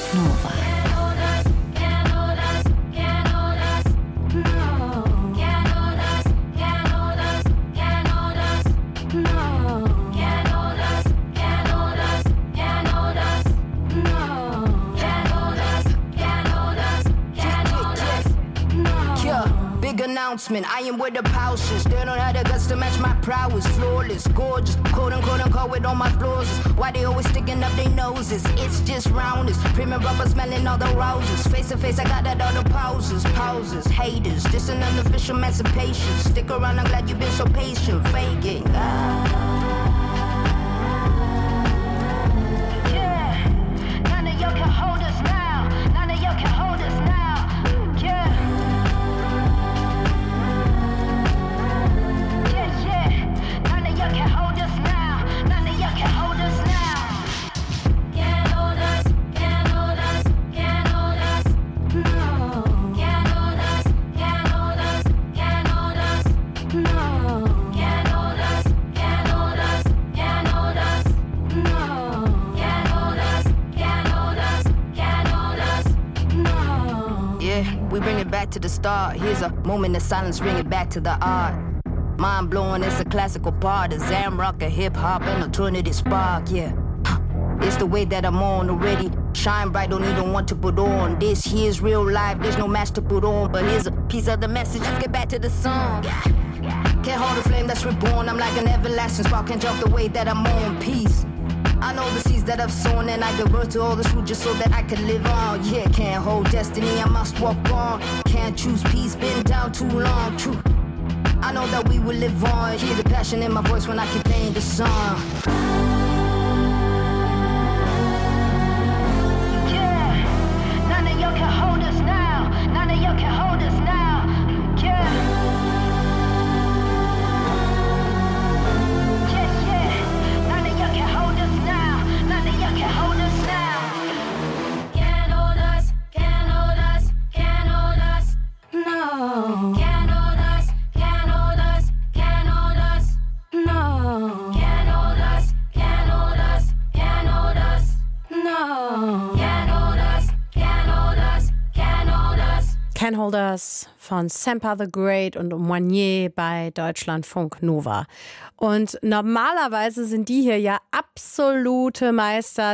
Nova. Announcement, I am where the pouches. They don't have the guts to match my prowess. Flawless, gorgeous, quote unquote with all my flaws. Why they always sticking up their noses? It's just roundness. Premium rubber smelling all the roses. Face to face, I got that all the pauses. Haters, this an unofficial emancipation. Stick around, I'm glad you've been so patient. Faking. Yeah, none of y'all can hold us now. None of y'all can hold us now. Yeah. Back to the start. Here's a moment of silence, bring it back to the art. Mind blowing, it's a classical part. A Zamrock, a hip hop, an alternative spark. Yeah, it's the way that I'm on already. Shine bright, don't even want to put on. This here's real life, there's no match to put on. But here's a piece of the message. Let's get back to the song. Can't hold the flame that's reborn. I'm like an everlasting spark, can't jump the way that I'm on. Peace. I know the seeds that I've sown, and I give birth to all this fruit just so that I can live on. Yeah, can't hold destiny, I must walk on. Can't choose peace, been down too long. True, I know that we will live on. Hear the passion in my voice when I keep playing the song. Yeah, none of y'all can hold us now. None of y'all can hold us now. Yeah. Can Hold Us von Semper the Great und Moignet bei Deutschlandfunk Nova. Und normalerweise sind die hier ja absolute Meister